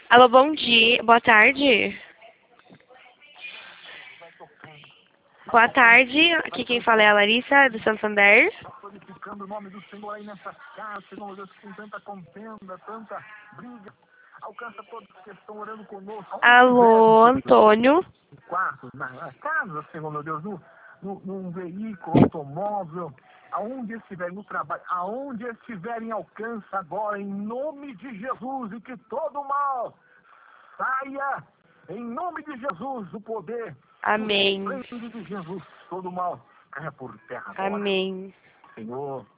Alô, bom dia. Boa tarde. Boa tarde. Aqui quem fala é a Larissa, do Santander. Glorificando o nome do Senhor aí nessa casa, Senhor Deus, com tanta contenda, tanta briga. Alcança todos que estão orando conosco. Alô, Antônio. No quarto, na casa, Senhor meu Deus, num veículo, automóvel, aonde estiverem no trabalho, aonde estiverem, alcança agora, em nome de Jesus, e que todo mal saia, em nome de Jesus, o poder. Amém. Em nome de Jesus, todo mal caia por terra agora. Amém. Senhor,